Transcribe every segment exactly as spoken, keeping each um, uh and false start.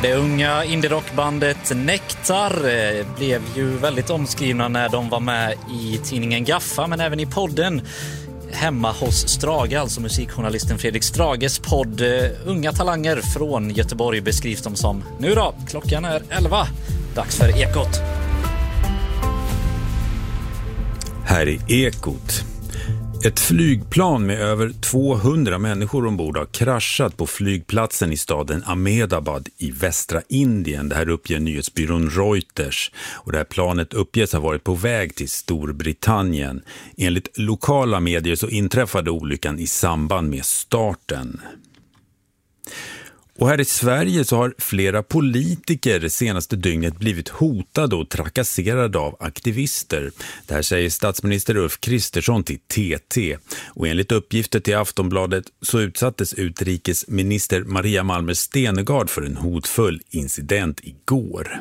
Det unga indie-rockbandet Nektar blev ju väldigt omskrivna när de var med i tidningen Gaffa, men även i podden Hemma hos Strage, alltså musikjournalisten Fredrik Strages podd. Unga talanger från Göteborg beskrivs de som. Nu då, klockan är elva. Dags för Ekot. Här är Ekot. Ett flygplan med över tvåhundra människor ombord har kraschat på flygplatsen i staden Ahmedabad i västra Indien. Det här uppger nyhetsbyrån Reuters. Och det här planet uppges ha varit på väg till Storbritannien. Enligt lokala medier så inträffade olyckan i samband med starten. Och här i Sverige så har flera politiker det senaste dygnet blivit hotade och trakasserade av aktivister. Det här säger statsminister Ulf Kristersson till T T. Och enligt uppgifter till Aftonbladet så utsattes utrikesminister Maria Malmer Stenergard för en hotfull incident igår.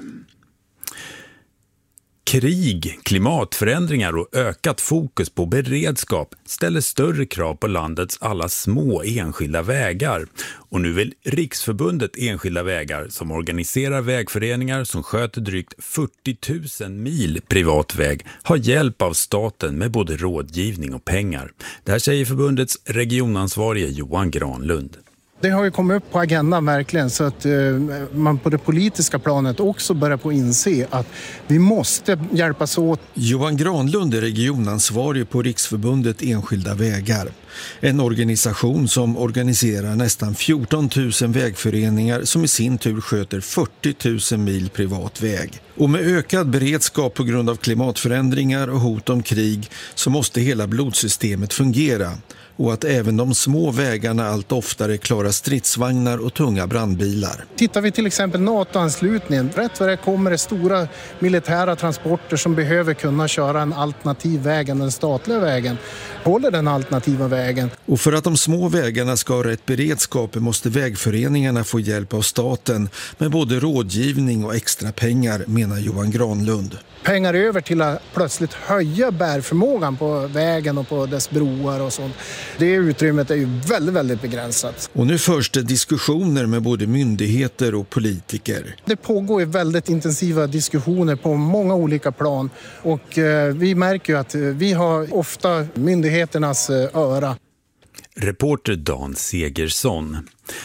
Krig, klimatförändringar och ökat fokus på beredskap ställer större krav på landets alla små enskilda vägar. Och nu vill Riksförbundet Enskilda vägar, som organiserar vägföreningar som sköter drygt fyrtio tusen mil privat väg, ha hjälp av staten med både rådgivning och pengar. Det här säger förbundets regionansvarige Johan Granlund. Det har ju kommit upp på agendan verkligen, så att eh, man på det politiska planet också börjar på inse att vi måste hjälpas åt. Johan Granlund är regionansvarig på Riksförbundet Enskilda vägar. En organisation som organiserar nästan fjorton tusen vägföreningar som i sin tur sköter fyrtio tusen mil privat väg. Och med ökad beredskap på grund av klimatförändringar och hot om krig så måste hela blodsystemet fungera. Och att även de små vägarna allt oftare klarar stridsvagnar och tunga brandbilar. Tittar vi till exempel NATO-anslutningen, rätt vad det kommer det stora militära transporter som behöver kunna köra en alternativ väg än den statliga vägen. Håller den alternativa vägen. Och för att de små vägarna ska ha rätt beredskap måste vägföreningarna få hjälp av staten med både rådgivning och extra pengar, menar Johan Granlund. Pengar över till att plötsligt höja bärförmågan på vägen och på dess broar och sånt. Det utrymmet är ju väldigt, väldigt begränsat. Och nu förs det diskussioner med både myndigheter och politiker. Det pågår ju väldigt intensiva diskussioner på många olika plan. Och eh, vi märker ju att vi har ofta myndigheternas eh, öra. Reporter Dan Segersson.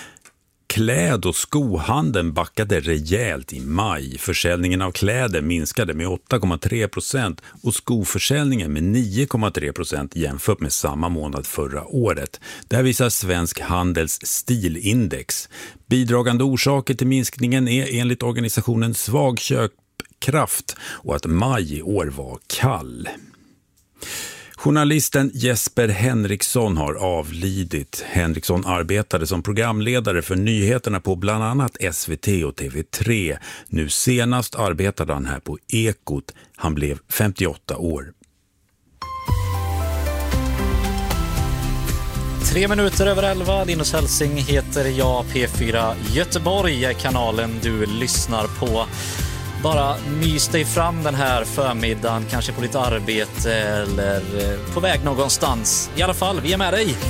Kläd- och skohandeln backade rejält i maj. Försäljningen av kläder minskade med åtta komma tre procent och skoförsäljningen med nio komma tre procent jämfört med samma månad förra året. Det visar Svensk Handels stilindex. Bidragande orsaker till minskningen är enligt organisationen svag köpkraft och att maj i år var kall. Journalisten Jesper Henriksson har avlidit. Henriksson arbetade som programledare för nyheterna på bland annat S V T och T V tre. Nu senast arbetade han här på Ekot. Han blev femtioåtta år. Tre minuter över elva. Linus Helsing heter jag. P fyra Göteborg är kanalen du lyssnar på. Bara mys dig fram den här förmiddagen, kanske på ditt arbete eller på väg någonstans. I alla fall, vi är med dig!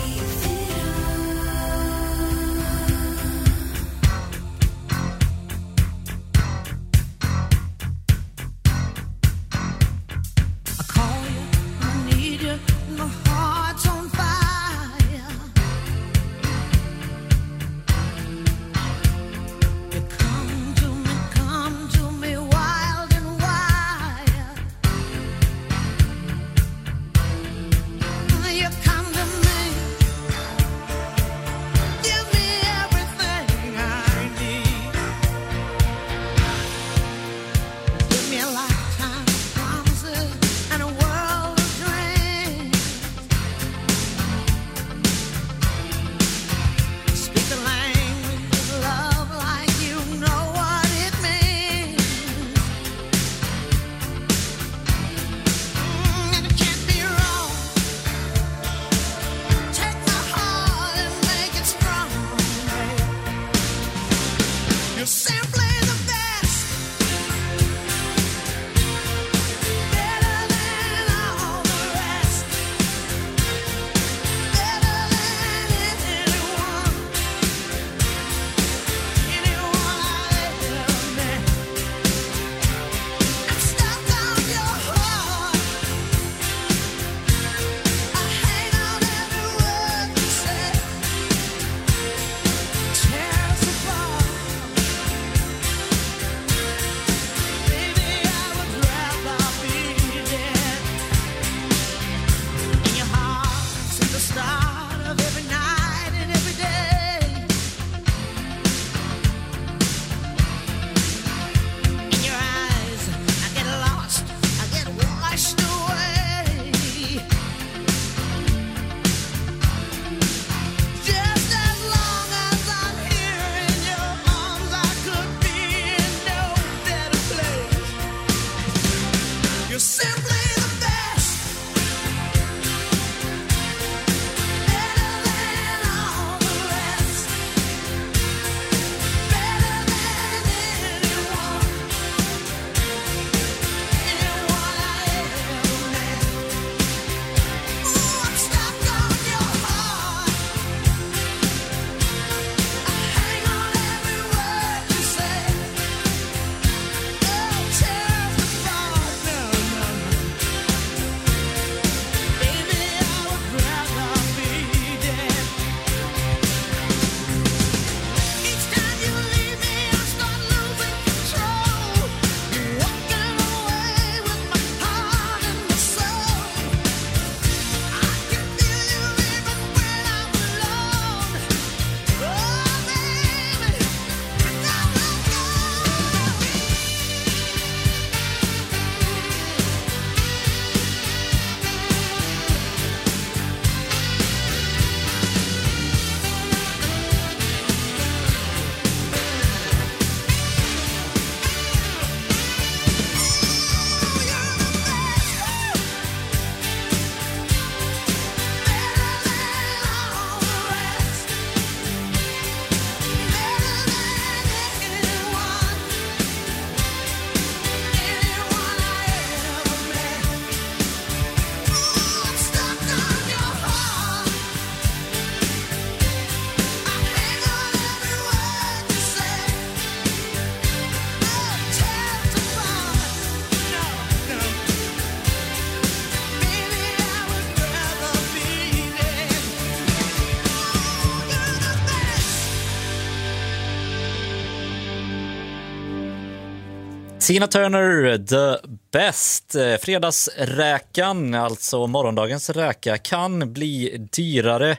Tina Turner, The Best. Fredagsräkan, alltså morgondagens räka, kan bli dyrare.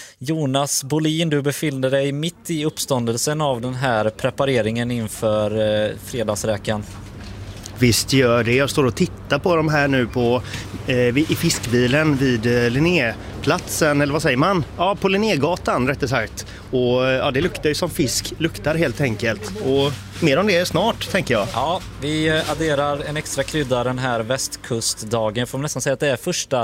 Jonas Bolin, du befinner dig mitt i uppståndelsen av den här prepareringen inför eh, fredagsräkan. Visst gör det. Jag står och tittar på de här nu på, eh, i fiskbilen vid eh, Linnéplatsen, eller vad säger man? Ja, på Linnégatan rättare sagt. Och ja, det luktar ju som fisk, luktar helt enkelt. Och mer om det snart, tänker jag. Ja, vi adderar en extra krydda den här västkustdagen. Får man nästan säga att det är första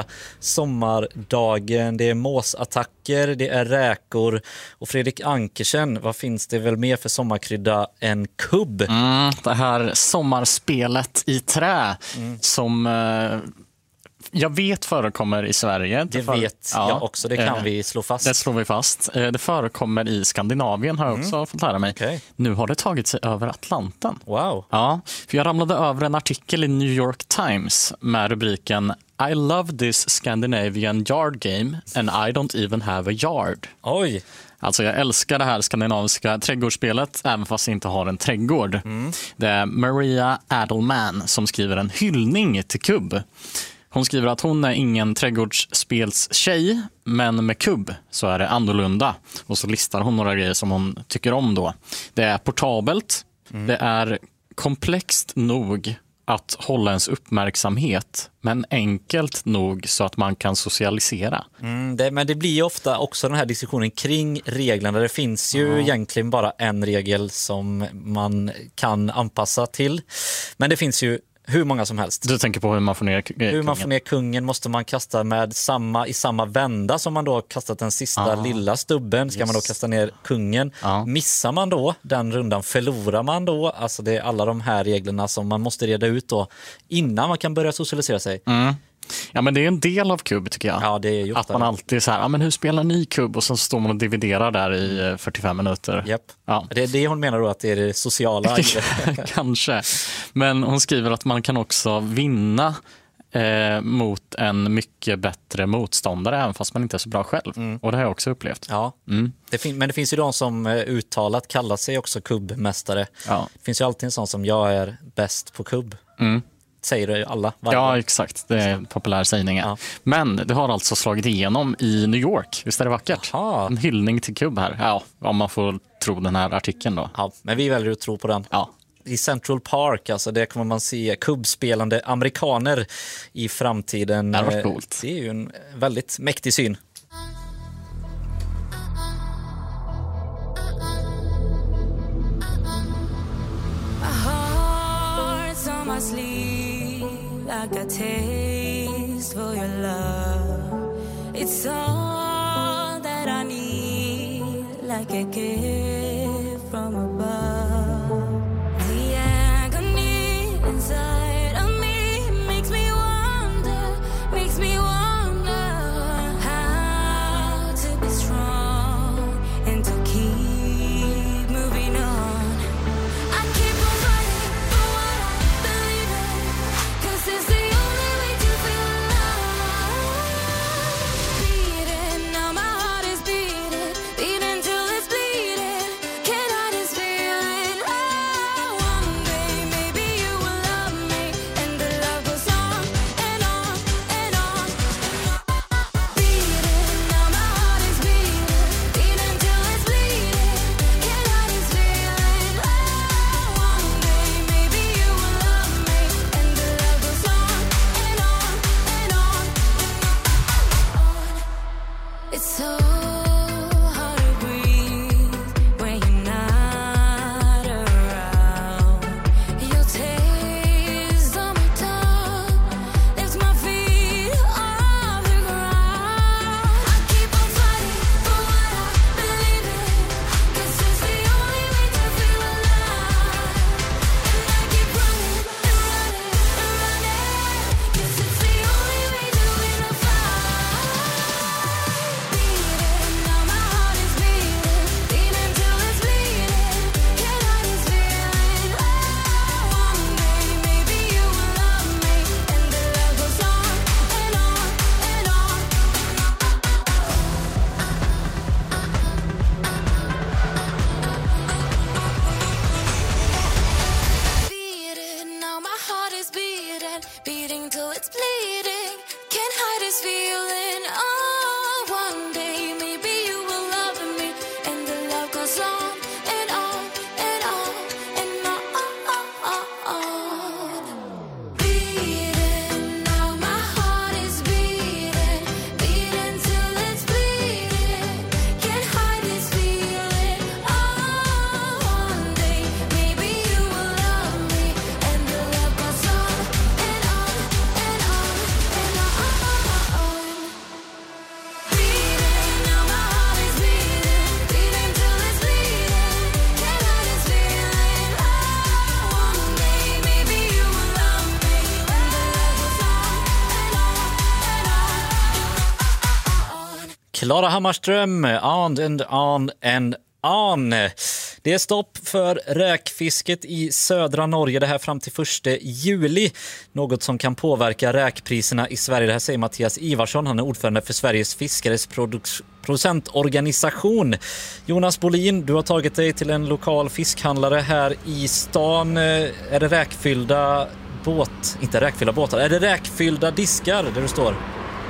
sommardagen. Det är måsattacker, det är räkor. Och Fredrik Ankersen, vad finns det väl mer för sommarkrydda än kubb? Mm, det här sommarspelet i trä mm. som... Eh, jag vet förekommer i Sverige. Det för, vet ja, jag också, det kan eh, vi slå fast. Det slår vi fast. Eh, det förekommer i Skandinavien, har jag också mm. fått lära mig. Okay. Nu har det tagit sig över Atlanten. Wow. Ja, för jag ramlade över en artikel i New York Times med rubriken I love this Scandinavian yard game and I don't even have a yard. Oj. Alltså jag älskar det här skandinaviska trädgårdsspelet även fast jag inte har en trädgård. Mm. Det är Maria Adelman som skriver en hyllning till kubb. Hon skriver att hon är ingen trädgårdsspelstjej, men med kubb så är det annorlunda. Och så listar hon några grejer som hon tycker om då. Det är portabelt, mm. det är komplext nog att hålla ens uppmärksamhet, men enkelt nog så att man kan socialisera. Mm, det, men det blir ju ofta också den här diskussionen kring reglerna. Det finns ju mm. egentligen bara en regel som man kan anpassa till. Men det finns ju hur många som helst. Du tänker på hur man får ner kungen? Hur man får ner kungen måste man kasta med samma, i samma vända som man då kastat den sista ah. lilla stubben. Ska yes. man då kasta ner kungen? Ah. Missar man då den rundan, förlorar man då? Alltså det är alla de här reglerna som man måste reda ut då innan man kan börja socialisera sig. Mm. Ja, men det är en del av kubb tycker jag. Ja, det är ju att man alltid är så här, ja men hur spelar ni kubb? Och så står man och dividerar där i fyrtiofem minuter. Yep. Ja. Det är det hon menar då, att det är det sociala. Kanske. Men hon skriver att man kan också vinna eh, mot en mycket bättre motståndare även fast man inte är så bra själv. Mm. Och det har jag också upplevt. Ja. Mm. Det fin- men det finns ju de som uttalat kallar sig också kubbmästare. Ja. Det finns ju alltid en sån som jag är bäst på kubb. Mm. Säger det alla. Varje. Ja, exakt. Det är populär sägning. Ja. Men det har alltså slagit igenom i New York. Visst är det vackert? Aha. En hyllning till kubb här. Ja, om man får tro den här artikeln då. Ja, men vi väljer att tro på den. Ja. I Central Park, alltså det kommer man se kubbspelande amerikaner i framtiden. Det var coolt. Det är ju en väldigt mäktig syn. My sleep I got taste for your love. It's all that I need, like a gift from above. The agony inside of me makes me wonder, makes me wonder how to be strong and to keep moving on. I keep on fighting for what I believe in, 'cause it's the only way to feel alive. Beating, now my heart is beating, beating till it's bleeding. Can't hide this feeling. Oh, one day maybe you will love me, and the love goes on and on and on. Beating, now my heart is beating, beating till it's bleeding. Can't hide this feeling. Oh, one day maybe you will love me, and the love goes on and on and on. It's so hard to breathe when you're not around. Your taste on my tongue lifts my feet off the ground. I keep on fighting for what I believe in, 'cause it's the only way to feel alive. And I keep running and running and running, 'cause it's the only way to win a fight. Beating, now my heart is beating, beating till it's bleeding. Can't hide this feeling. Oh, one day maybe you will love me, and the love goes on and on and on. Beating, now my heart is beating, beating till it's bleeding. Can't hide this feeling. Oh, one day maybe you will love me, and the love goes on and on and on and on. Beating, now my heart is beating, beating till it's bleeding. Can't hide this feeling. Oh, one day maybe you will love me, and the love goes on and on and on and on. Beating, now my heart is beating, beating till it's bleeding. Can't hide this feeling. Oh, one day maybe you will love me, and the love goes on and on and on. Klara Hammarström, on and on and on. Det är stopp för räkfisket i södra Norge det här fram till första juli. Något som kan påverka räkpriserna i Sverige. Det här säger Mattias Ivarsson. Han är ordförande för Sveriges fiskares produk- producentorganisation. Jonas Bolin, du har tagit dig till en lokal fiskhandlare här i stan. Är det räkfyllda båt, inte räkfyllda båtar, är det räkfyllda diskar där du står?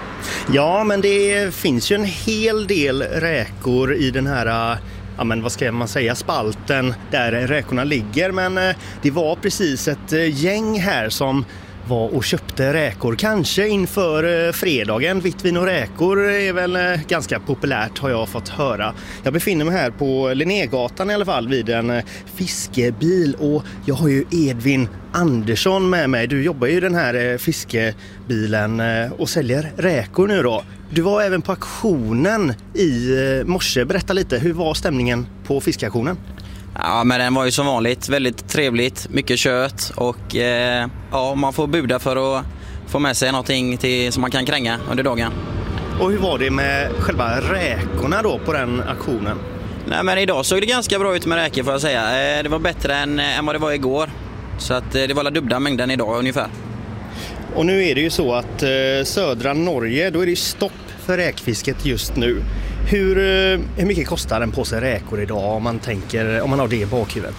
Ja, men det finns ju en hel del räkor i den här, ja men vad ska man säga, spalten där räkorna ligger. Men eh, det var precis ett eh, gäng här som var och köpte räkor. Kanske inför eh, fredagen. Vitt vin och räkor är väl eh, ganska populärt har jag fått höra. Jag befinner mig här på Linnégatan i alla fall vid en eh, fiskebil. Och jag har ju Edvin Andersson med mig. Du jobbar ju i den här eh, fiskebilen eh, och säljer räkor nu då. Du var även på auktionen i eh, morse. Berätta lite, hur var stämningen på fiskauktionen? Ja, men den var ju som vanligt väldigt trevligt, mycket kött och eh, ja, man får buda för att få med sig någonting till, som man kan kränga under dagen. Och hur var det med själva räkorna då på den auktionen? Nej, men idag såg det ganska bra ut med räkor får jag säga. Eh, det var bättre än, än vad det var igår, så att, eh, det var la dubbla mängden idag ungefär. Och nu är det ju så att eh, södra Norge, då är det stopp för räkfisket just nu. Hur, hur mycket kostar en påse räkor idag om man tänker, om man har det i bakhuvudet?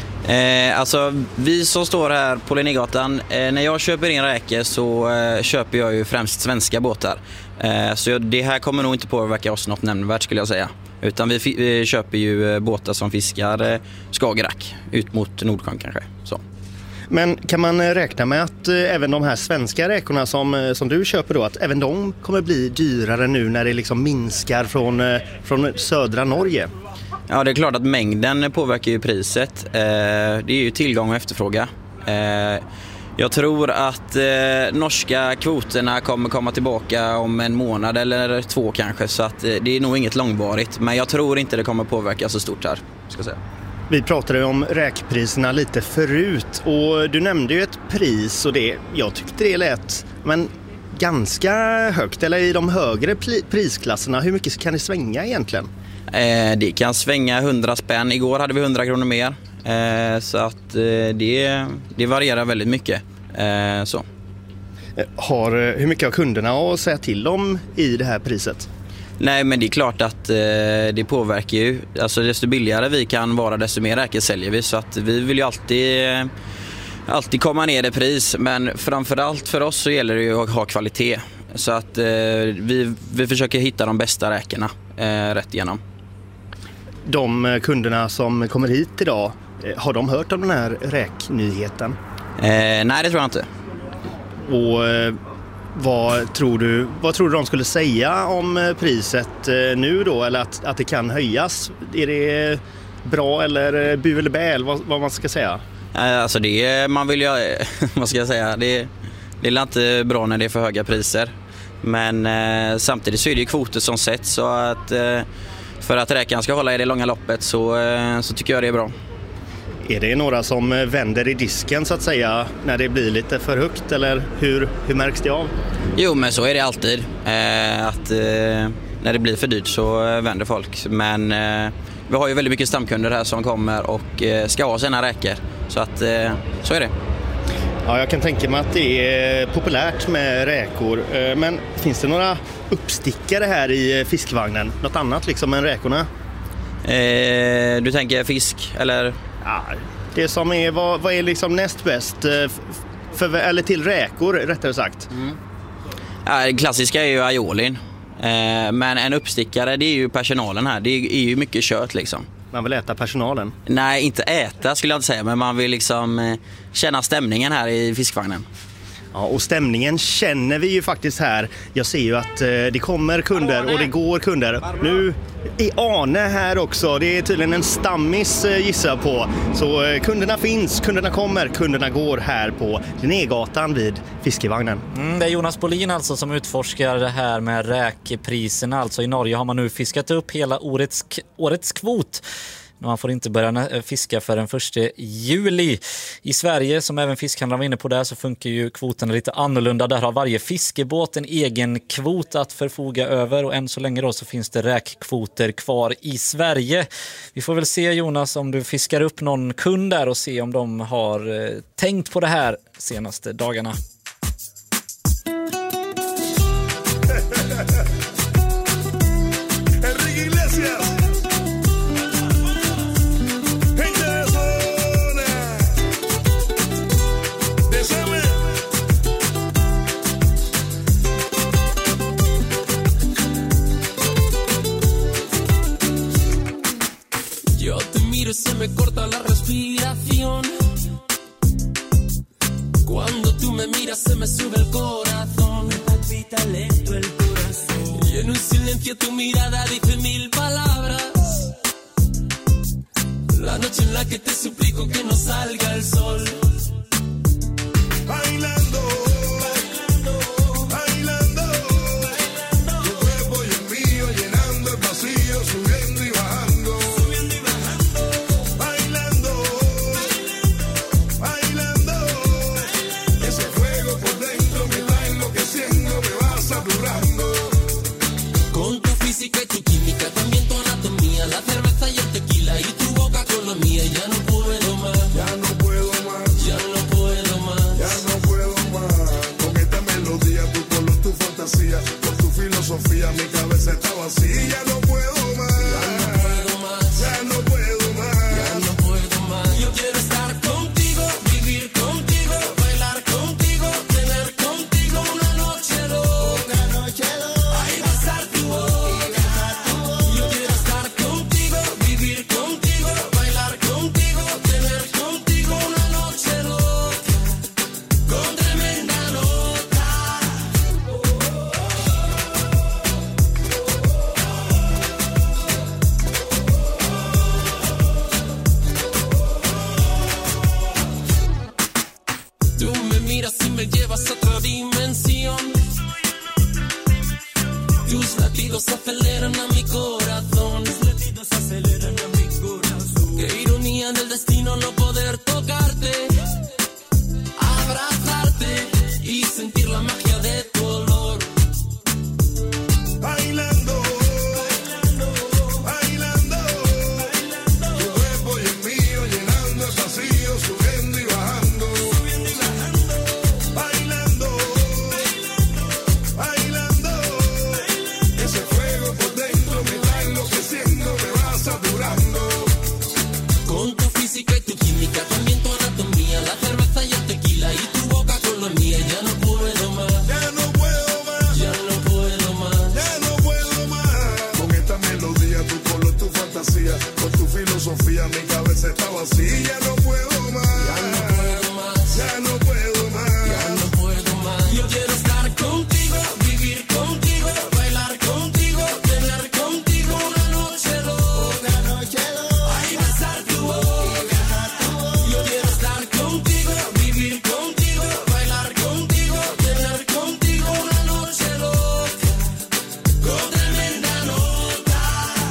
Eh, alltså vi som står här på Linnégatan, eh, när jag köper in räkor så eh, köper jag ju främst svenska båtar. Eh, så det här kommer nog inte påverka oss något nämnvärt skulle jag säga. Utan vi, vi köper ju eh, båtar som fiskar eh, Skagerrak ut mot Nordsjön kanske. Så. Men kan man räkna med att eh, även de här svenska räkorna som, eh, som du köper då, att även de kommer bli dyrare nu när det liksom minskar från, eh, från södra Norge? Ja, det är klart att mängden påverkar ju priset. Eh, det är ju tillgång och efterfråga. Eh, Jag tror att eh, norska kvoterna kommer komma tillbaka om en månad eller två kanske, så att eh, det är nog inget långvarigt. Men jag tror inte det kommer påverka så stort här, ska jag säga. Vi pratade om räkpriserna lite förut och du nämnde ju ett pris och det, jag tyckte det lät men ganska högt, eller i de högre pli- prisklasserna. Hur mycket kan det svänga egentligen? Eh, det kan svänga hundra spänn. Igår hade vi hundra kronor mer. Eh, så att eh, det, det varierar väldigt mycket. Eh, så. Har, hur mycket har kunderna att säga till om i det här priset? Nej, men det är klart att eh, det påverkar ju. Alltså desto billigare vi kan vara, desto mer räker säljer vi. Så att vi vill ju alltid, eh, alltid komma ner i pris. Men framförallt för oss så gäller det ju att ha kvalitet. Så att eh, vi, vi försöker hitta de bästa räkerna eh, rätt igenom. De kunderna som kommer hit idag, har de hört om den här räknyheten? Eh, nej, det tror jag inte. Och eh, vad tror du vad tror du de skulle säga om priset eh, nu då, eller att, att det kan höjas? Är det bra eller bu eller bä, vad, vad man ska säga? Eh, alltså det är, man vill ju, vad ska jag säga, det, det är inte bra när det är för höga priser. Men eh, samtidigt så är det ju kvoter som sätts, så att eh, för att räkan ska hålla i det långa loppet så, eh, så tycker jag det är bra. Är det några som vänder i disken så att säga när det blir lite för högt, eller hur, hur märks det av? Jo, men så är det alltid. Eh, att eh, när det blir för dyrt så vänder folk. Men eh, vi har ju väldigt mycket stamkunder här som kommer och eh, ska ha sina räkor. Så att eh, så är det. Ja, jag kan tänka mig att det är populärt med räkor. Eh, men finns det några uppstickare här i fiskvagnen? Något annat liksom än räkorna? Eh, du tänker fisk eller? Ja, det som är, vad, vad är liksom näst bäst för, eller till räkor rättare sagt? Mm. Ja, det klassiska är ju aiolin. Eh, men en uppstickare, det är ju personalen här. Det är, är ju mycket kött liksom. Man vill äta personalen? Nej, inte äta skulle jag inte säga, men man vill liksom eh, känna stämningen här i fiskvagnen. Ja, och stämningen känner vi ju faktiskt här. Jag ser ju att eh, det kommer kunder och det går kunder. Nu är Arne här också. Det är tydligen en stammis eh, gissar på. Så eh, kunderna finns, kunderna kommer, kunderna går här på Linnégatan vid fiskevagnen. Mm, det är Jonas Bolin alltså som utforskar det här med räkpriserna. Alltså i Norge har man nu fiskat upp hela årets, årets kvot. Man får inte börja fiska för den första juli. I Sverige, som även fiskhandlarna var inne på där, så funkar ju kvoten lite annorlunda. Där har varje fiskebåt en egen kvot att förfoga över, och än så länge då så finns det räkkvoter kvar i Sverige. Vi får väl se, Jonas, om du fiskar upp någon kund där och se om de har eh, tänkt på det här senaste dagarna. Se me corta la respiración. Cuando tú me miras se me sube el corazón. Me palpita lento el corazón. Y en un silencio tu mirada dice mil palabras. La noche en la que te suplico que no salga el sol. Bailando. Ya no puedo más, ya no puedo más, ya no puedo llevas a otra dimensión. Tus latidos aceleran a mi corazón. Tus latidos aceleran a mi corazón. Qué ironía del destino no poder tocarte, abrazarte y sentir la magia de tu olor. Bailando, bailando, bailando, bailando. Tu cuerpo y el mío llenando el vacío, subiendo y bajando, subiendo y bajando. Bailando, bailando, bailando, bailando. Ese fuego por dentro me va enloqueciendo, me va saturando. Con tu física y tu química, también tu anatomía, la cerveza y el tequila y tu boca con la mía, ya no puedo más. Ya no puedo más, ya no puedo más, ya no puedo más. Con esta melodía, tu color, tu fantasía, con tu filosofía, mi cabeza está vacía. Ya no puedo más, ya no puedo más, ya no puedo más, ya no puedo más. Yo quiero estar contigo, vivir contigo, bailar contigo, tener contigo una noche loca, noche loca. Ay, besar tu boca. Yo quiero estar contigo, vivir contigo, bailar contigo, tener contigo una noche loca, con tremenda nota.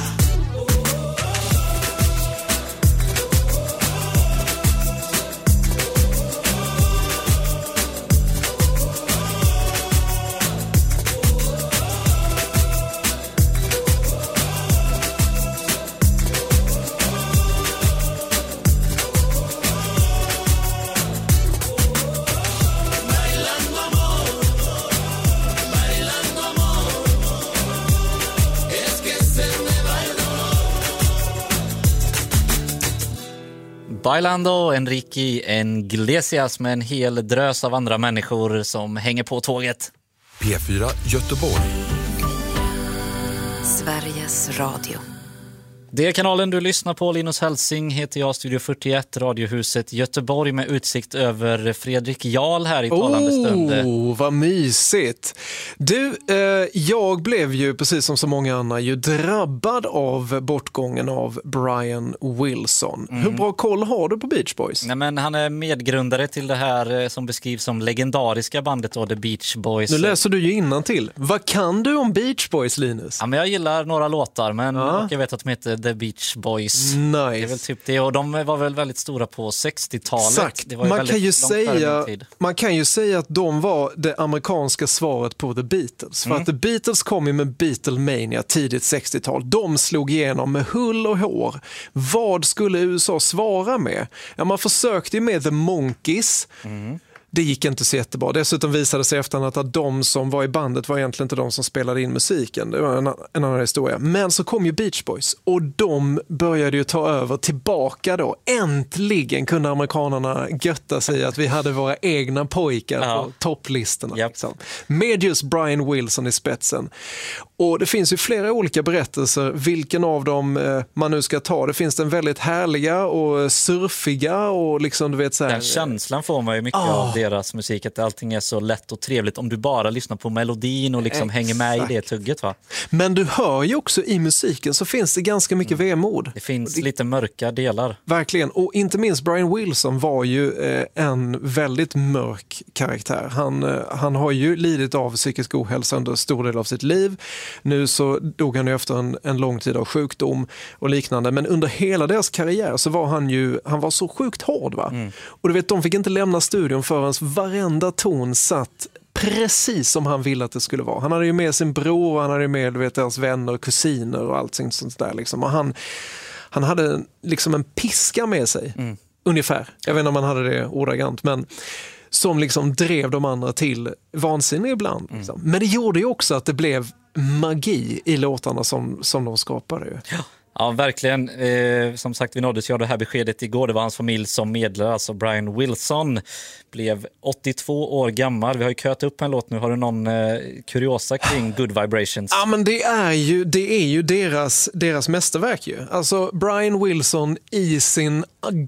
Bailando amor, bailando amor, es que se me va el dolor. Bailando, Enrique Iglesias med en hel drös av andra människor som hänger på tåget. P fyra Göteborg. Sveriges Radio. Det är kanalen du lyssnar på. Linus Helsing heter jag, Studio fyrtioett, Radiohuset Göteborg med utsikt över Fredrik Jarl här i talande stund. Oh, vad mysigt. Du, eh, jag blev ju precis som så många andra ju drabbad av bortgången av Brian Wilson. Mm. Hur bra koll har du på Beach Boys? Nej, men han är medgrundare till det här eh, som beskrivs som legendariska bandet då, The Beach Boys. Nu läser du ju innantill. Vad kan du om Beach Boys, Linus? Ja, men jag gillar några låtar, men ja. och jag vet att de heter The Beach Boys. Nice. Det är väl typ det, och de var väl väldigt stora på sextiotalet. Exakt. Det var ju man, väldigt kan ju långt före säga, min tid. man kan ju säga att de var det amerikanska svaret på The Beatles. För Mm. att The Beatles kom ju med Beatlemania tidigt sextiotal. De slog igenom med hull och hår. Vad skulle U S A svara med? Ja, man försökte ju med The Monkees. Mm. Det gick inte så jättebra. Dessutom visade sig efterhand att de som var i bandet var egentligen inte de som spelade in musiken. Det var en, en annan historia. Men så kom ju Beach Boys och de började ju ta över tillbaka då. Äntligen kunde amerikanerna götta sig att vi hade våra egna pojkar ja. på topplistorna. Yep. Liksom. Med just Brian Wilson i spetsen. Och det finns ju flera olika berättelser vilken av dem eh, man nu ska ta. Det finns den väldigt härliga och surfiga och liksom du vet så här. Den känslan får man ju mycket oh. av deras musik, att allting är så lätt och trevligt om du bara lyssnar på melodin och liksom hänger med i det tugget, va? Men du hör ju också i musiken så finns det ganska mycket mm. vemod. Det finns det... lite mörka delar. Verkligen, och inte minst Brian Wilson var ju eh, en väldigt mörk karaktär. Han, eh, han har ju lidit av psykisk ohälsa under stor del av sitt liv. Nu så dog han ju efter en, en lång tid av sjukdom och liknande. Men under hela deras karriär så var han ju, han var så sjukt hård, va? Mm. Och du vet, de fick inte lämna studion förrän varenda ton satt precis som han ville att det skulle vara. Han hade ju med sin bror och han hade ju med, du vet, deras vänner och kusiner och allt sånt där liksom. Och han, han hade liksom en piska med sig, mm. ungefär. Jag vet inte om han hade det ordagrant, men som liksom drev de andra till vansinne ibland. Liksom. Mm. Men det gjorde ju också att det blev magi i låtarna som, som de skapade. Ju. Ja. Ja, verkligen. Eh, som sagt, vi nåddes ju av det här beskedet igår. Det var hans familj som meddelade. Alltså Brian Wilson blev åttiotvå år gammal. Vi har ju köat upp en låt nu. Har du någon eh, kuriosa kring Good Vibrations? Ja, men det är ju, det är ju deras, deras mästerverk ju. Alltså Brian Wilson i sin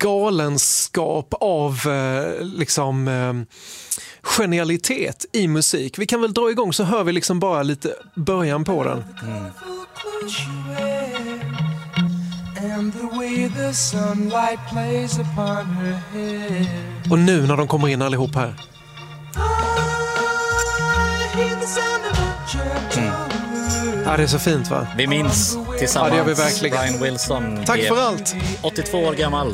galenskap av eh, liksom... Eh, genialitet i musik. Vi kan väl dra igång så hör vi liksom bara lite början på den. Mm. Och nu när de kommer in allihop här. Ja, det är så fint, va? Vi minns tillsammans. Ja, det gör vi verkligen. Brian Wilson. Tack är för allt. åttiotvå år gammal.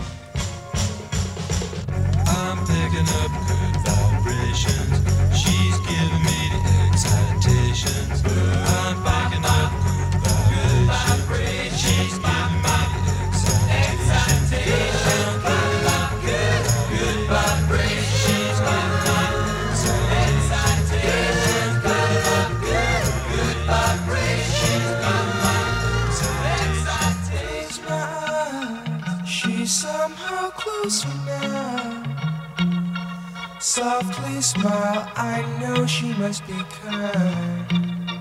Somehow closer now. Softly smile, I know she must be kind.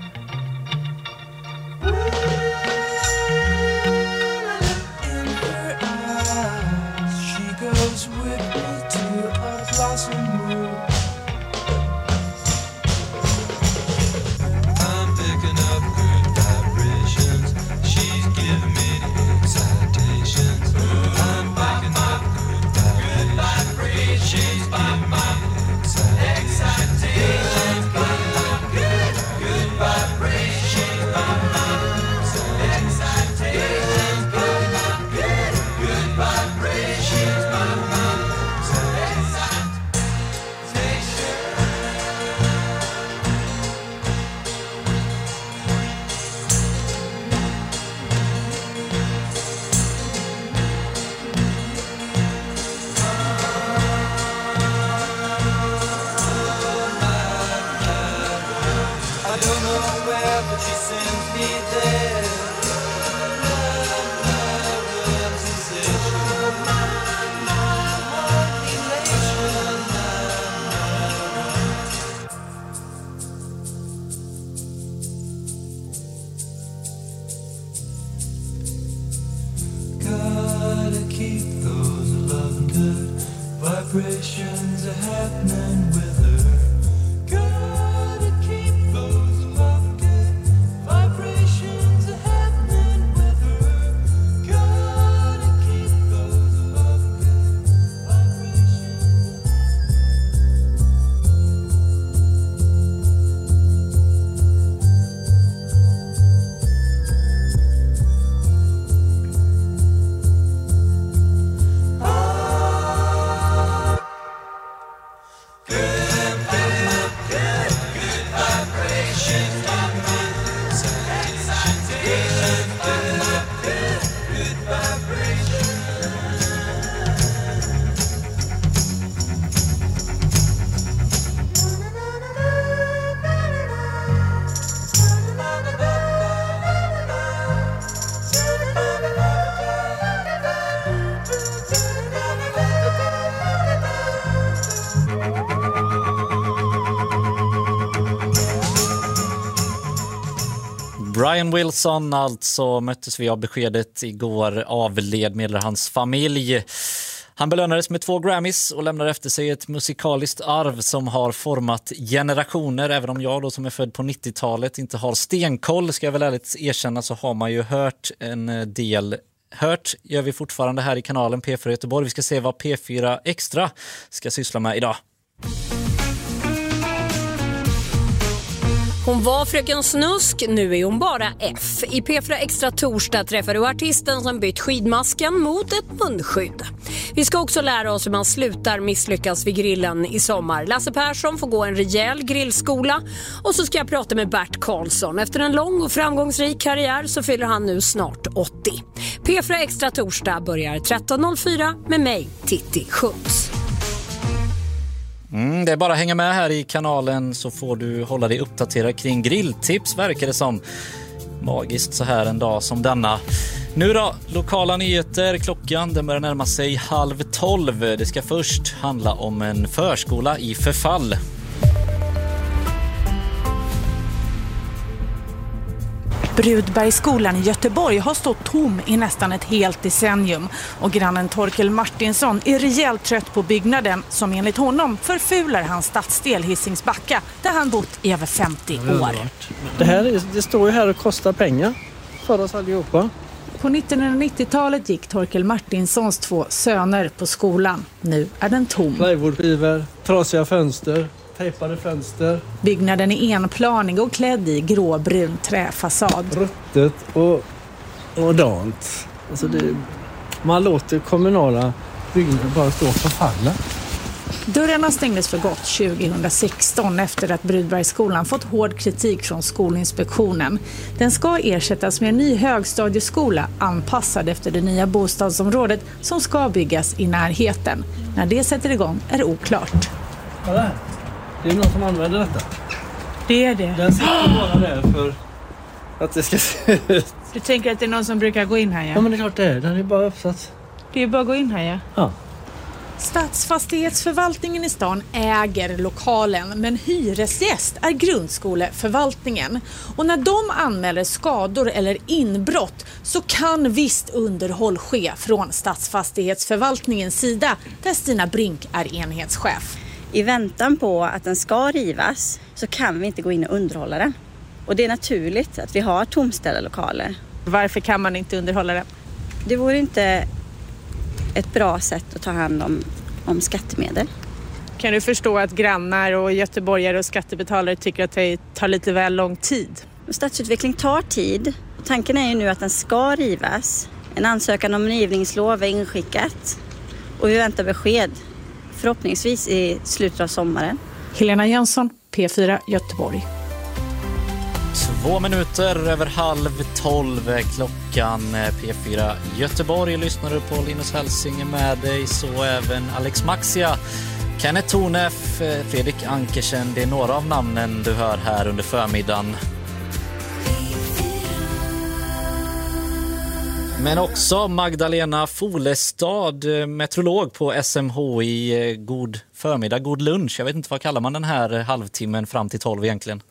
In her eyes, she goes with me to a blossom room. I'm picking up good vibrations. She's giving me the excitations. I'm picking up good vibrations. She's giving me the excitations. Good, good vibrations. Excitations. Good, good vibrations. I don't know where, but she sends me there. Love, love, love, sensation. My, my, elation. Gotta keep those love good vibrations are happening with her. Gotta keep those love good vibrations are happening with her. Gotta keep those love good vibrations. Brian Wilson alltså möttes vi av beskedet igår, avled med hans familj. Han belönades med två Grammys och lämnar efter sig ett musikaliskt arv som har format generationer. Även om jag då som är född på nittiotalet inte har stenkoll, ska jag väl ärligt erkänna, så har man ju hört en del. Hört gör vi fortfarande här i kanalen P fyra Göteborg. Vi ska se vad P fyra Extra ska syssla med idag. Hon var fröken Snusk, nu är hon bara F. I P fyra Extra torsdag träffar du artisten som bytt skidmasken mot ett munskydd. Vi ska också lära oss hur man slutar misslyckas vid grillen i sommar. Lasse Persson får gå en rejäl grillskola. Och så ska jag prata med Bert Karlsson. Efter en lång och framgångsrik karriär så fyller han nu snart åttio. P fyra Extra torsdag börjar tretton noll fyra med mig, Titti Schultz. Mm, det är bara att hänga med här i kanalen så får du hålla dig uppdaterad kring grilltips, verkar det som. Magiskt så här en dag som denna. Nu då, lokala nyheter. Klockan den börjar närma sig halv tolv. Det ska först handla om en förskola i förfall. Brudbergsskolan i Göteborg har stått tom i nästan ett helt decennium och grannen Torkel Martinsson är rejält trött på byggnaden som enligt honom förfular hans stadsdel Hisingsbacka där han bott i över femtio år. Det här det står ju här och kostar pengar för oss allihopa. På nittonhundranittiotalet gick Torkel Martinssons två söner på skolan. Nu är den tom. Plywoodskivor, trasiga fönster, tejpade fönster. Byggnaden är enplanig och klädd i gråbrun träfasad. Ruttet och, och dant. Alltså det, man låter kommunala byggnader bara stå och förfalla. Dörrarna stängdes för gott tjugohundrasexton efter att Brudbergsskolan fått hård kritik från Skolinspektionen. Den ska ersättas med en ny högstadieskola anpassad efter det nya bostadsområdet som ska byggas i närheten. När det sätter igång är oklart. Ja, det är någon som använder detta. Det är det. Den sitter bara där för att det ska se ut. Du tänker att det är någon som brukar gå in här, ja? Ja, men det är klart det är. Den är bara uppsatt. Det är bara att gå in här, ja? Ja. Stadsfastighetsförvaltningen i stan äger lokalen, men hyresgäst är grundskoleförvaltningen. Och när de anmäler skador eller inbrott så kan visst underhåll ske från Stadsfastighetsförvaltningens sida, där Stina Brink är enhetschef. I väntan på att den ska rivas så kan vi inte gå in och underhålla den. Och det är naturligt att vi har tomställda lokaler. Varför kan man inte underhålla den? Det vore inte ett bra sätt att ta hand om, om skattemedel. Kan du förstå att grannar och göteborgare och skattebetalare tycker att det tar lite väl lång tid? Stadsutveckling tar tid. Tanken är ju nu att den ska rivas. En ansökan om rivningslov är inskickat och vi väntar besked. Förhoppningsvis i slutet av sommaren. Helena Jönsson, P fyra Göteborg. Två minuter över halv tolv är klockan. P fyra Göteborg lyssnar du på. Linus Hälsing med dig, så även Alex Maxia, Kenneth Tornef, Fredrik Ankersen. Det är några av namnen du hör här under förmiddagen. Men också Magdalena Folestad, meteorolog på S M H I. God förmiddag, god lunch. Jag vet inte vad kallar man den här halvtimmen fram till tolv egentligen.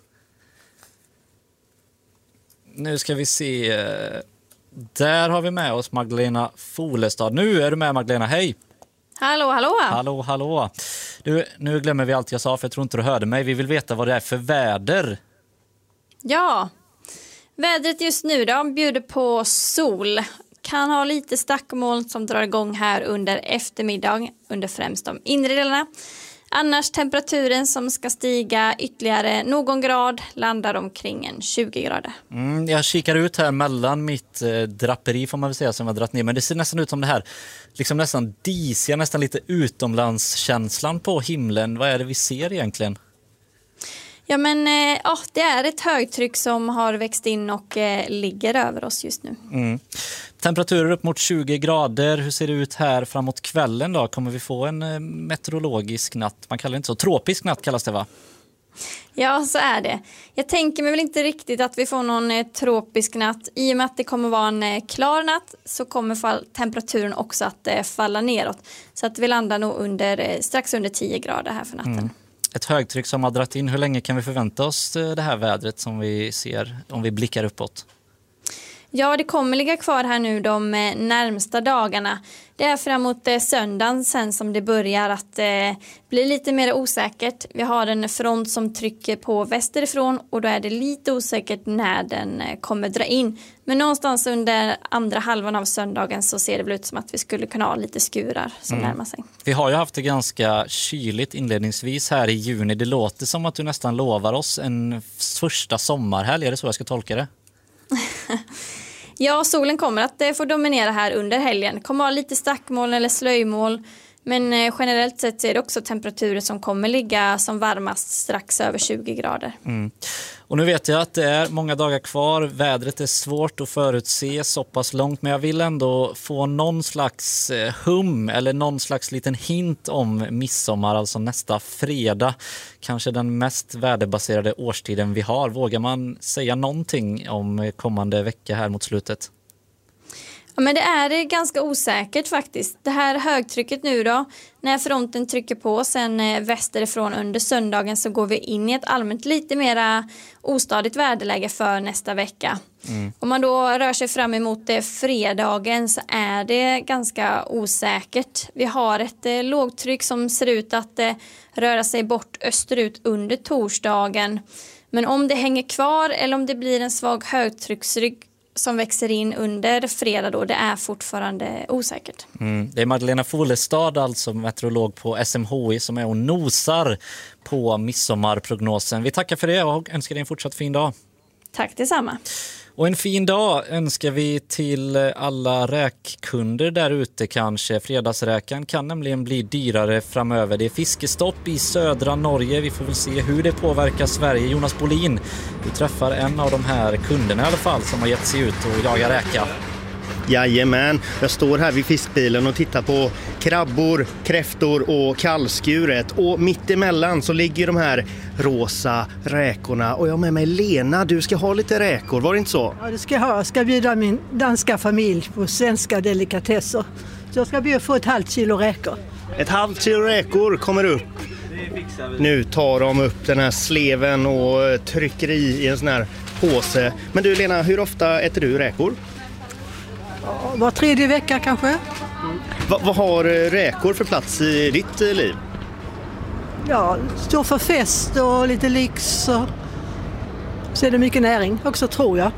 Nu ska vi se. Där har vi med oss Magdalena Folestad. Nu är du med, Magdalena, hej! Hallå, hallå! Hallå, hallå! Du, nu glömmer vi allt jag sa för jag tror inte du hörde mig. Vi vill veta vad det är för väder. Ja, vädret just nu då bjuder på sol. Kan ha lite stackmoln som drar igång här under eftermiddag under främst de inre delarna. Annars temperaturen som ska stiga ytterligare någon grad landar omkring en tjugo grader. Mm, jag kikar ut här mellan mitt eh, draperi får man väl säga som jag har dratt ner. Men det ser nästan ut som det här liksom nästan disiga, nästan lite utomlandskänslan på himlen. Vad är det vi ser egentligen? Ja men eh, oh, det är ett högtryck som har växt in och eh, ligger över oss just nu. Mm. Temperaturer upp mot tjugo grader. Hur ser det ut här framåt kvällen då? Kommer vi få en eh, meteorologisk natt? Man kallar det inte så. Tropisk natt kallas det, va? Ja, så är det. Jag tänker mig väl inte riktigt att vi får någon eh, tropisk natt. I och med att det kommer vara en eh, klar natt så kommer fall- temperaturen också att eh, falla neråt. Så att vi landar nog under, eh, strax under tio grader här för natten. Mm. Ett högtryck som har dratt in. Hur länge kan vi förvänta oss det här vädret som vi ser om vi blickar uppåt? Ja, det kommer ligga kvar här nu de närmsta dagarna. Det är framåt söndagen sen som det börjar att eh, bli lite mer osäkert. Vi har en front som trycker på västerifrån och då är det lite osäkert när den eh, kommer dra in. Men någonstans under andra halvan av söndagen så ser det väl ut som att vi skulle kunna ha lite skurar som mm. närmar sig. Vi har ju haft det ganska kyligt inledningsvis här i juni. Det låter som att du nästan lovar oss en första sommarhelg. Är det så jag ska tolka det? Ja, solen kommer att eh, få dominera här under helgen. Kommer ha lite stackmoln eller slöjmoln. Men eh, generellt sett är det också temperaturer som kommer ligga som varmast strax över tjugo grader. Mm. Och nu vet jag att det är många dagar kvar. Vädret är svårt att förutse så pass långt. Men jag vill ändå få någon slags hum eller någon slags liten hint om midsommar. Alltså nästa fredag. Kanske den mest väderbaserade årstiden vi har. Vågar man säga någonting om kommande vecka här mot slutet? Ja, men det är ganska osäkert faktiskt. Det här högtrycket nu då, när fronten trycker på sen västerifrån under söndagen så går vi in i ett allmänt lite mera ostadigt väderläge för nästa vecka. Mm. Om man då rör sig fram emot det fredagen så är det ganska osäkert. Vi har ett eh, lågtryck som ser ut att eh, röra sig bort österut under torsdagen. Men om det hänger kvar eller om det blir en svag högtrycksrygg som växer in under fredag då, det är fortfarande osäkert. Mm. Det är Magdalena Folestad, alltså meteorolog på S M H I, som är och nosar på midsommarprognosen. Vi tackar för det och önskar dig en fortsatt fin dag. Tack detsamma. Och en fin dag önskar vi till alla räkkunder där ute kanske. Fredagsräkan kan nämligen bli dyrare framöver. Det är fiskestopp i södra Norge. Vi får väl se hur det påverkar Sverige. Jonas Bolin, du träffar en av de här kunderna i alla fall som har gett sig ut och jagar räka. Jajamän, jag står här vid fiskbilen och tittar på krabbor, kräftor och kallskuret. Och mitt emellan så ligger de här rosa räkorna. Och jag har med mig Lena, du ska ha lite räkor, var det inte så? Ja, det ska jag ha. Jag ska bjuda min danska familj på svenska delikatesser. Så jag ska bjuda få ett halvt kilo räkor. Ett halvt kilo räkor kommer upp. Nu tar de upp den här sleven och trycker i, i en sån här påse. Men du Lena, hur ofta äter du räkor? Var tredje vecka kanske. Va, vad har räkor för plats i ditt liv? Ja, står för fest och lite lyx. Och så är det mycket näring också, tror jag.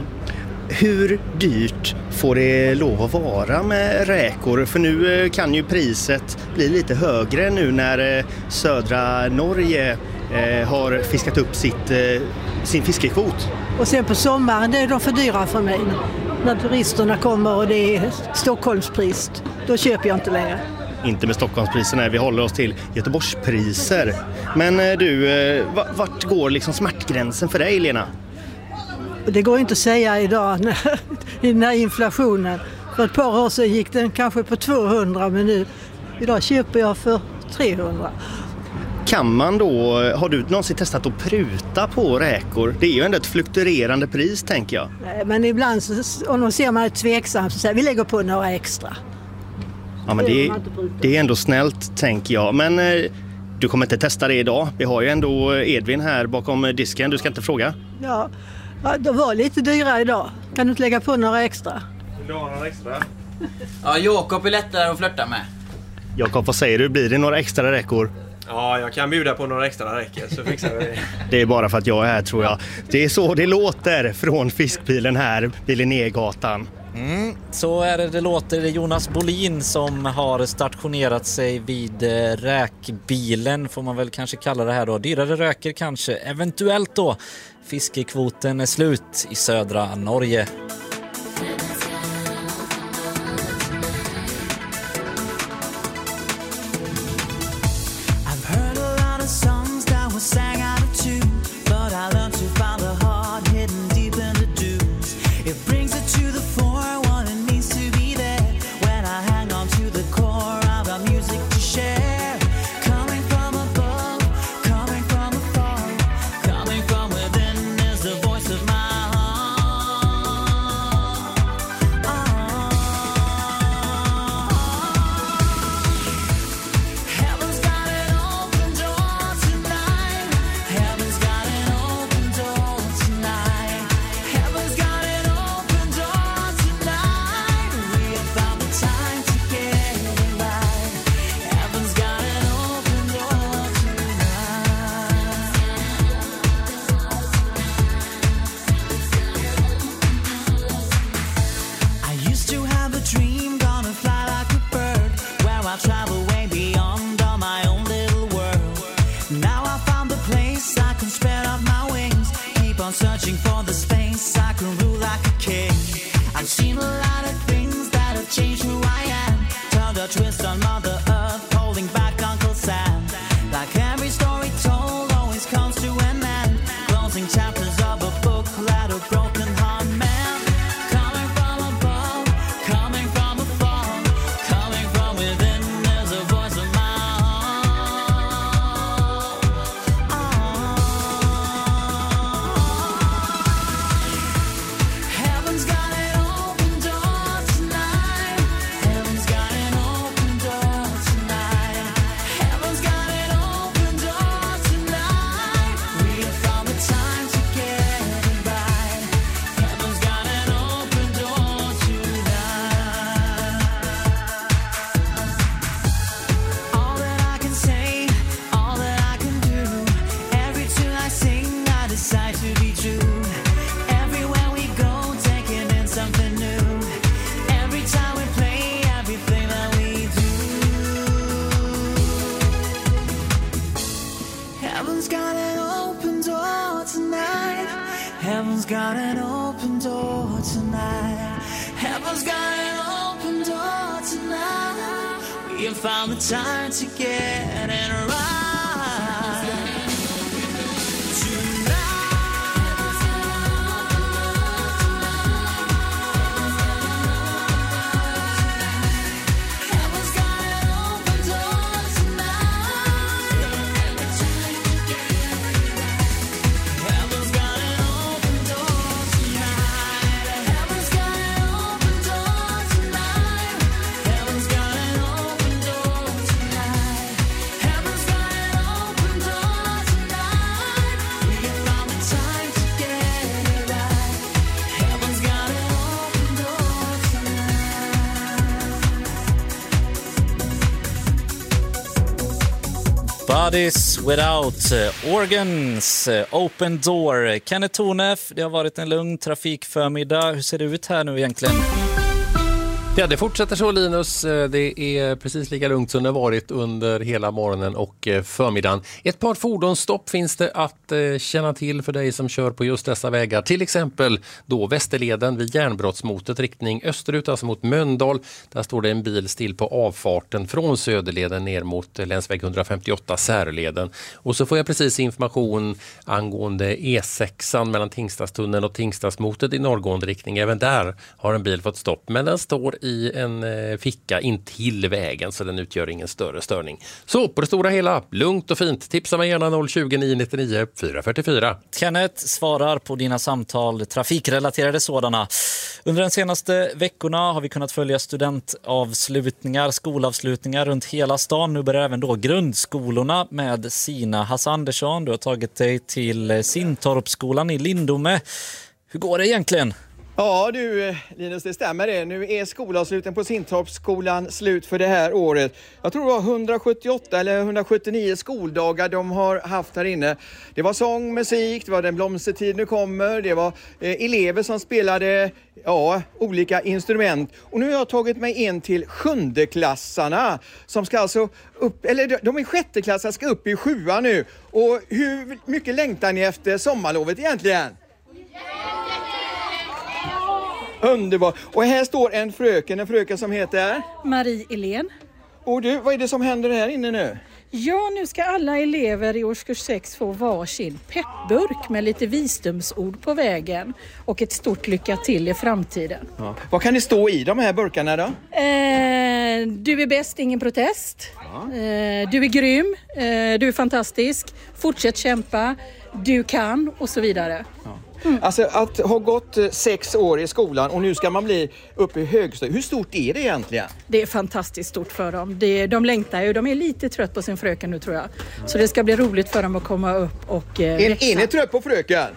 Hur dyrt får det lov att vara med räkor? För nu kan ju priset bli lite högre nu när södra Norge har fiskat upp sitt, sin fiskekvot. Och sen på sommaren, det är de för dyra för mig. När turisterna kommer och det är Stockholmspris, då köper jag inte längre. Inte med Stockholmspriserna, vi håller oss till Göteborgspriser. Men du, vart går liksom smärtgränsen för dig, Lena? Det går inte att säga idag när, i den här inflationen. För ett par år sedan gick den kanske på tvåhundra, men nu, idag köper jag för trehundra. Kan man då, har du någonsin testat att pruta på räkor? Det är ju ändå ett fluktuerande pris, tänker jag. Nej, men ibland så, om de ser man är tveksam så säger vi lägger på några extra. Ja, men det, det är ändå snällt, tänker jag. Men eh, du kommer inte testa det idag. Vi har ju ändå Edvin här bakom disken. Du ska inte fråga. Ja, ja de var lite dyra idag. Kan du inte lägga på några extra? Vill du ha några extra? Ja, Jakob är lättare att flirta med. Jakob, vad säger du? Blir det några extra räkor? Ja, jag kan bjuda på några extra räckor så fixar vi det. Det är bara för att jag är här, tror jag. Det är så det låter från fiskbilen här vid Linnégatan. Mm, så är det det låter. Det är Jonas Bolin som har stationerat sig vid räkbilen, får man väl kanske kalla det här då. Dyrare räkor kanske, eventuellt då. Fiskekvoten är slut i södra Norge. Heaven's got an open door tonight. Heaven's got an open door tonight. We have found the time to get it right. Bodies Without Organs, Open Door. Kenneth Tornef, det har varit en lugn trafikförmiddag. Hur ser det ut här nu egentligen? Ja, det fortsätter så, Linus. Det är precis lika lugnt som det varit under hela morgonen och förmiddagen. Ett par fordonsstopp finns det att känna till för dig som kör på just dessa vägar. Till exempel då Västerleden vid Järnbrottsmotet riktning österut, alltså mot Mölndal. Där står det en bil still på avfarten från Söderleden ner mot länsväg hundrafemtioåtta Särleden. Och så får jag precis information angående E sexan mellan Tingstadstunneln och Tingstadsmotet i norrgående riktning. Även där har en bil fått stopp, men den står i en ficka in till vägen, så den utgör ingen större störning. Så på det stora hela, lugnt och fint. Tipsa mig gärna noll tjugo nio nittionio fyra fyrtiofyra. Kenneth svarar på dina samtal, trafikrelaterade sådana. Under de senaste veckorna har vi kunnat följa studentavslutningar, skolavslutningar runt hela stan. Nu börjar även då grundskolorna med sina. Hasse Andersson, du har tagit dig till Sintorpsskolan i Lindome. Hur går det egentligen? Ja du Linus, det stämmer det. Nu är skolavsluten på Sintorpsskolan slut för det här året. Jag tror det var hundrasjuttioåtta eller hundrasjuttionio skoldagar de har haft här inne. Det var sång, musik, det var Den blomstertid nu kommer, det var eh, elever som spelade ja, olika instrument. Och nu har jag tagit mig in till sjundeklassarna som ska alltså upp, eller de är sjätteklassare, ska upp i sjuan nu. Och hur mycket längtar ni efter sommarlovet egentligen? Underbart. Och här står en fröken, en fröken som heter? Marie-Elén. Och du, vad är det som händer här inne nu? Ja, nu ska alla elever i årskurs sex få varsin peppburk med lite visdomsord på vägen. Och ett stort lycka till i framtiden. Ja. Vad kan det stå i de här burkarna då? Eh, du är bäst, ingen protest. Ja. Eh, du är grym, eh, du är fantastisk. Fortsätt kämpa, du kan och så vidare. Ja. Mm. Alltså att ha gått sex år i skolan och nu ska man bli uppe i högstadiet. Hur stort är det egentligen? Det är fantastiskt stort för dem. Det, de längtar ju. De är lite trött på sin fröken nu, tror jag. Så det ska bli roligt för dem att komma upp och eh, är, är ni trött på fröken?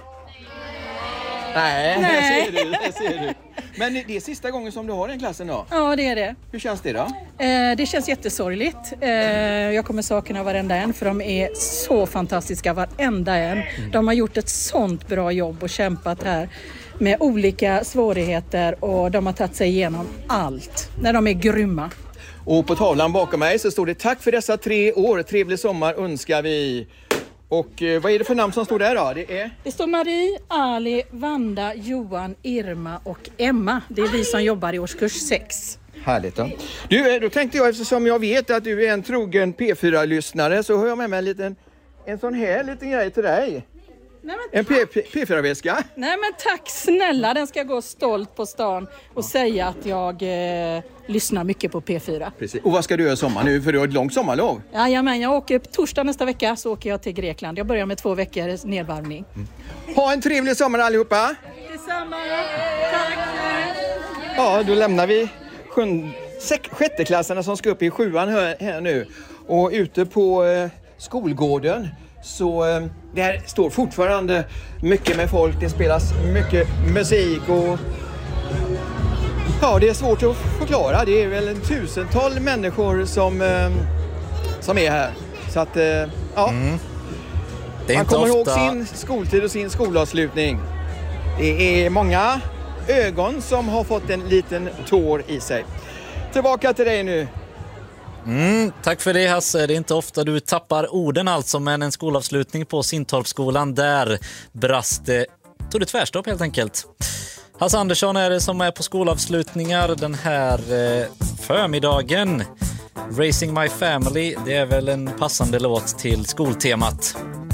Nej, Nej. Här ser du, här ser du. Men det är sista gången som du har den klassen då? Ja, det är det. Hur känns det då? Eh, det känns jättesorgligt. Eh, jag kommer sakna varenda en, för de är så fantastiska, varenda en. Mm. De har gjort ett sånt bra jobb och kämpat här med olika svårigheter och de har tagit sig igenom allt. När de är grymma. Och på tavlan bakom mig så står det: tack för dessa tre år, trevlig sommar önskar vi. Och eh, vad är det för namn som står där då? Det är? Det står Marie, Ali, Vanda, Johan, Irma och Emma. Det är vi som jobbar i årskurs sex. Härligt då. Du, då tänkte jag, eftersom jag vet att du är en trogen P fyra-lyssnare, så har jag med mig en liten, en sån här liten grej till dig. Nej, men en P- P- P fyra-väska. Nej men tack snälla, den ska gå stolt på stan och säga att jag eh, lyssnar mycket på P fyra. Precis. Och vad ska du göra i sommar nu, för du har ett långt sommarlov? Jajamän, jag åker på torsdag nästa vecka, så åker jag till Grekland. Jag börjar med två veckors nedvarvning. Mm. Ha en trevlig sommar allihopa! Detsamma! Tack! Ja, då lämnar vi sjun- sex- sjätteklasserna som ska upp i sjuan här, här nu. Och ute på eh, skolgården så eh, där står fortfarande mycket med folk. Det spelas mycket musik och ja, det är svårt att förklara. Det är väl en tusental människor som, eh, som är här. Så att, eh, ja. Mm. Det är man inte kommer ofta... ihåg sin skoltid och sin skolavslutning. Det är många ögon som har fått en liten tår i sig. Tillbaka till dig nu. Mm, tack för det Hasse. Det är inte ofta du tappar orden alltså, men en skolavslutning på Sintorpsskolan, där brast det tog det tvärstopp helt enkelt. Hasse Andersson är det som är på skolavslutningar den här eh, förmiddagen. Raising My Family, det är väl en passande låt till skoltemat.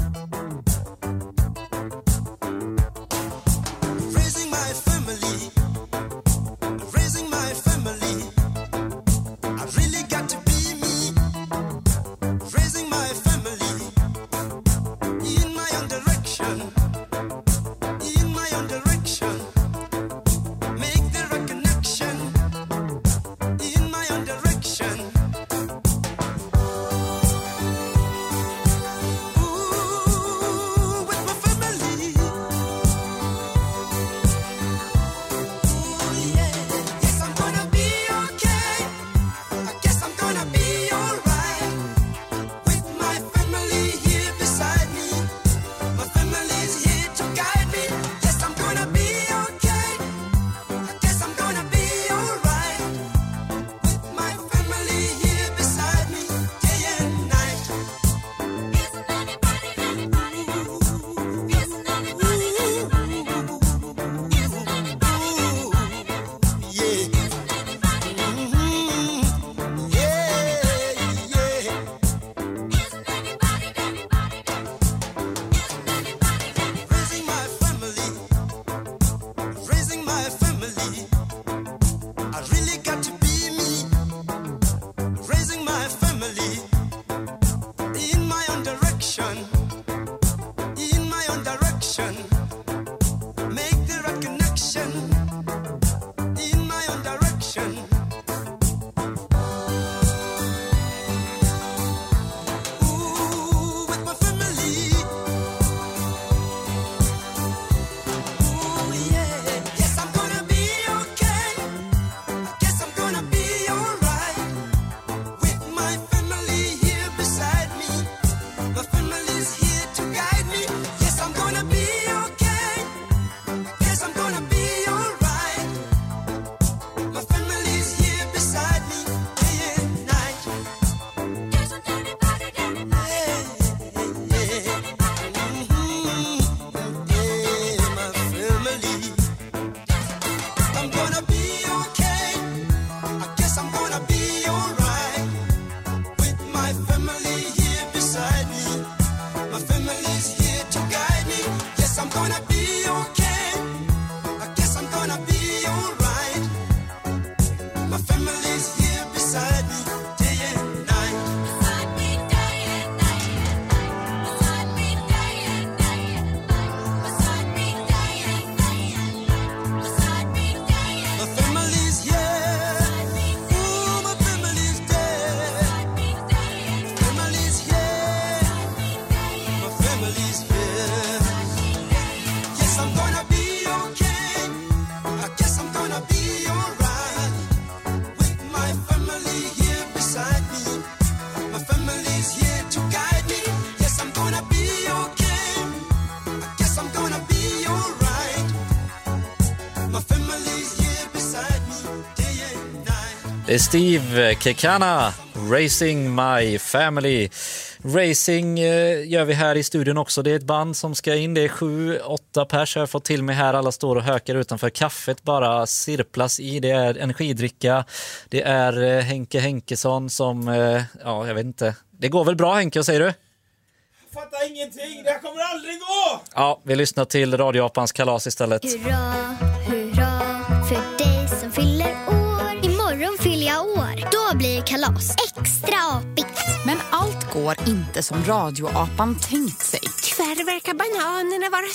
Det är Steve Kekana, Raising My Family. Racing eh, gör vi här i studion också. Det är ett band som ska in. Det är sju, åtta pers har jag fått till mig här. Alla står och hökar utanför. Kaffet bara sirplas i. Det är energidricka. Det är eh, Henke Henkesson som, eh, ja jag vet inte. Det går väl bra Henke, vad säger du? Jag fattar ingenting, det här kommer aldrig gå! Ja, vi lyssnar till Radio Japans kalas istället. Hurra, hurra för dig som fyller år. Imorgon fyller jag år. Då blir kalas extra apigt. Men allt går inte som radioapan tänkt sig. Tyvärr verkar bananerna vara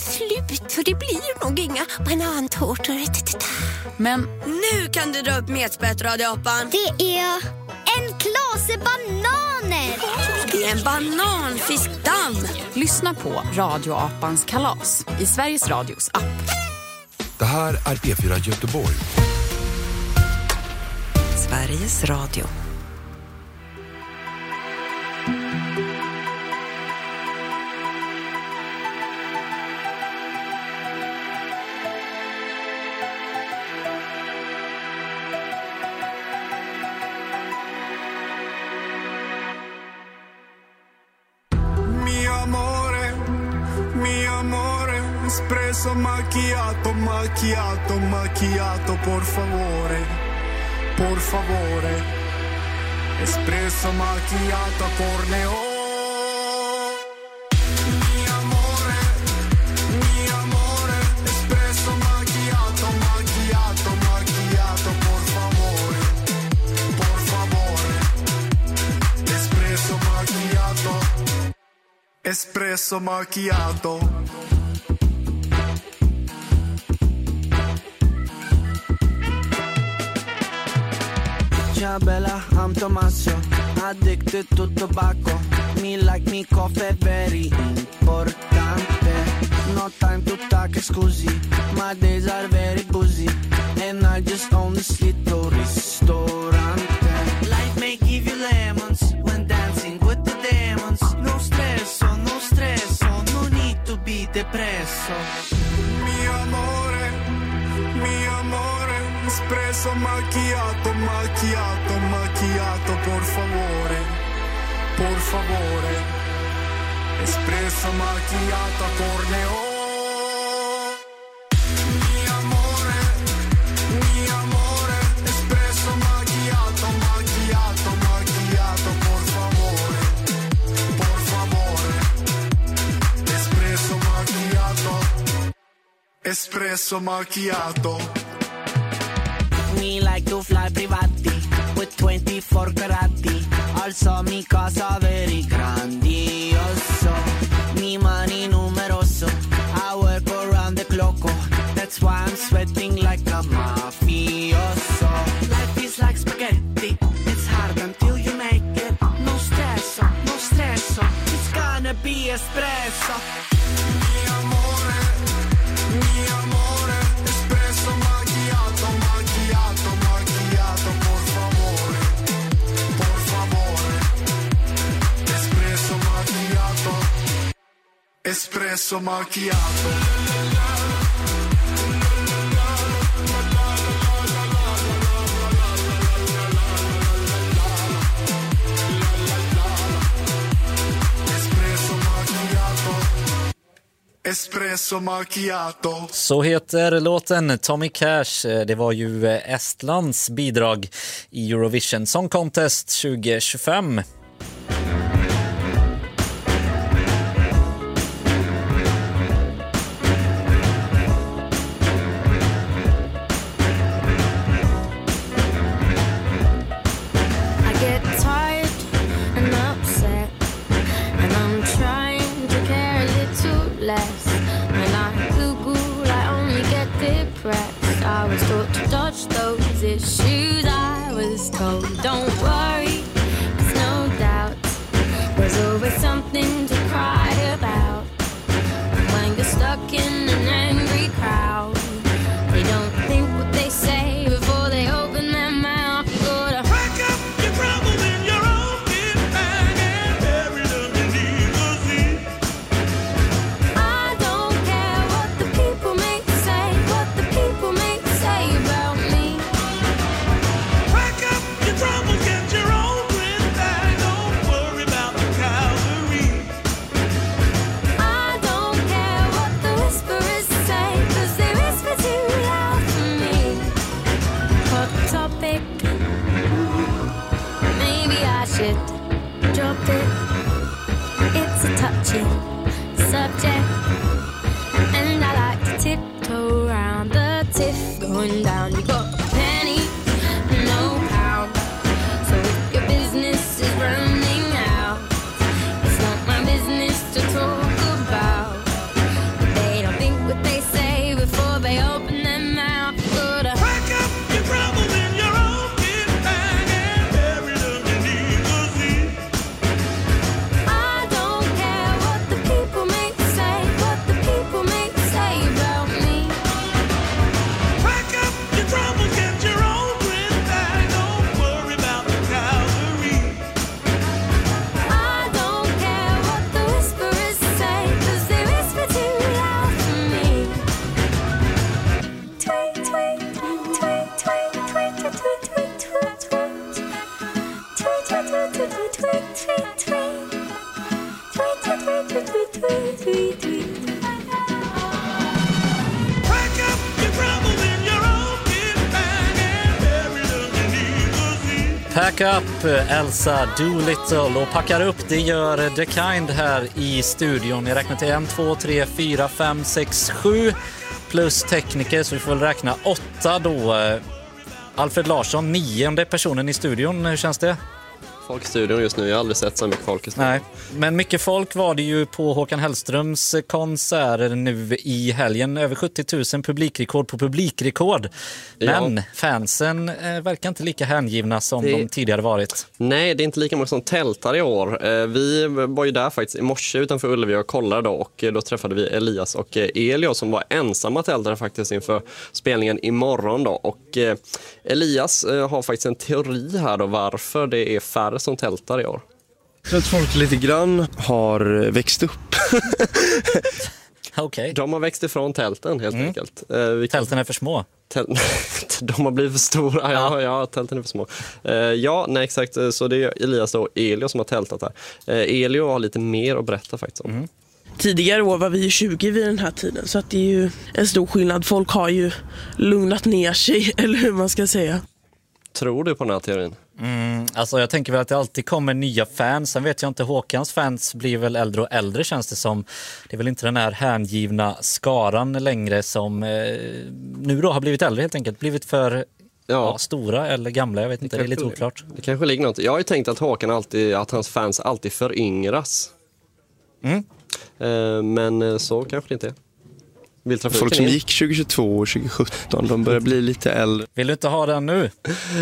slut. För det blir nog inga banantårtor. Men nu kan du dra upp metspett, radioapan. Det är en klase bananer. Det är en bananfiskdamm. Lyssna på Radioapans kalas i Sveriges Radios app. Det här är P fyra Göteborg. Sveriges Radio. Mi amore, mi amore, espresso macchiato, macchiato, macchiato, por favore, por favore, espresso macchiato corneo. Mi amore, mi amore, espresso macchiato, macchiato, macchiato, por favore, por favore, espresso macchiato, espresso macchiato. Ciao bella, I'm Tommaso, addicted to tobacco. Me like me coffee, very importante. No time to talk, scusi, my days are very busy. And I just own this little ristorante. Life may give you lemons when dancing with the demons. No stress, no stress, no need to be depresso. Mi amore, mi amore, espresso macchiato, macchiato, macchiato, por favore, por favore, espresso macchiato corneo. Mi amore, mi amore, espresso macchiato, macchiato, macchiato, por favore, por favore, espresso macchiato, espresso macchiato. Me like to fly privati with twenty-four carati. Also mi casa very grandioso. Mi money numeroso. I work around the clock. That's why I'm sweating like a mafioso. Life is like spaghetti. It's hard until you make it. No stress, no stress. It's gonna be espresso. Mi amore, mi amore, espresso macchiato, macchiato, macchiato, por favore, por favore, espresso macchiato, espresso macchiato. Espresso macchiato. Så heter låten Tommy Cash. Det var ju Estlands bidrag i Eurovision Song Contest tjugo tjugofem. Issues I was told, don't worry, there's no doubt, there's always something to cry about. When you're stuck in an angry crowd, they don't think what they say before they open their mouth. You gotta pack up your troubles in your own big bag and bury them beneath the sea. I don't care what the people may say, what the people may say about me. Drop it, it's a touchy subject, and I like to tiptoe around the tiff going down. You got penny, no pound, so if your business is running out, it's not my business to talk about. But they don't think what they say before they open their mouth. You gotta pack up your troubles in your own big bag and bury them beneath the sea. I don't care what the Pack up, Elsa Doolittle, och packar upp, det gör The Kind här i studion. Jag räknar till en, två, tre, fyra, fem, sex, sju plus tekniker, så vi får väl räkna åtta då. Alfred Larsson, nionde personen i studion, hur känns det? Folk i studion just nu, jag har aldrig sett så mycket folk i studion. Nej, men mycket folk var det ju på Håkan Hellströms konserter nu i helgen. Över sjuttio tusen, publikrekord på publikrekord. Men ja. fansen eh, verkar inte lika hängivna som det... de tidigare varit. Nej, det är inte lika många som tältar i år. Eh, vi var ju där faktiskt i morse utanför Ullevi och kollade då, och då träffade vi Elias och Elio som var ensamma tältare faktiskt inför spelningen imorgon då. Och eh, Elias eh, har faktiskt en teori här då varför det är färre som tältar i år. Jag tror att folk lite grann har växt upp. Okay. De har växt ifrån tälten helt mm. enkelt. Eh, vi kan... Tälten är för små. Täl... De har blivit för stora. Ja, ja, tälten är för små. Eh, ja, nej exakt. Så det är Elias och Elio som har tältat här. Eh, Elio har lite mer att berätta faktiskt om. Mm. Tidigare år var vi ju tjugo vid den här tiden, så att det är ju en stor skillnad. Folk har ju lugnat ner sig, eller hur man ska säga. Tror du på den här teorin? Mm, alltså jag tänker väl att det alltid kommer nya fans. Sen vet jag inte, Håkans fans blir väl äldre och äldre, känns det som. Det är väl inte den här hängivna skaran längre som eh, nu då har blivit äldre helt enkelt. Blivit för ja. Ja, stora eller gamla, jag vet inte, det, det är lite oklart. Det kanske ligger något. Jag har ju tänkt att Håkan alltid, att hans fans alltid föryngras. Mm. Eh, men så kanske det inte är. Folk som gick tjugohundratjugotvå och tjugosjutton, de börjar bli lite äldre. Vill du inte ha den nu?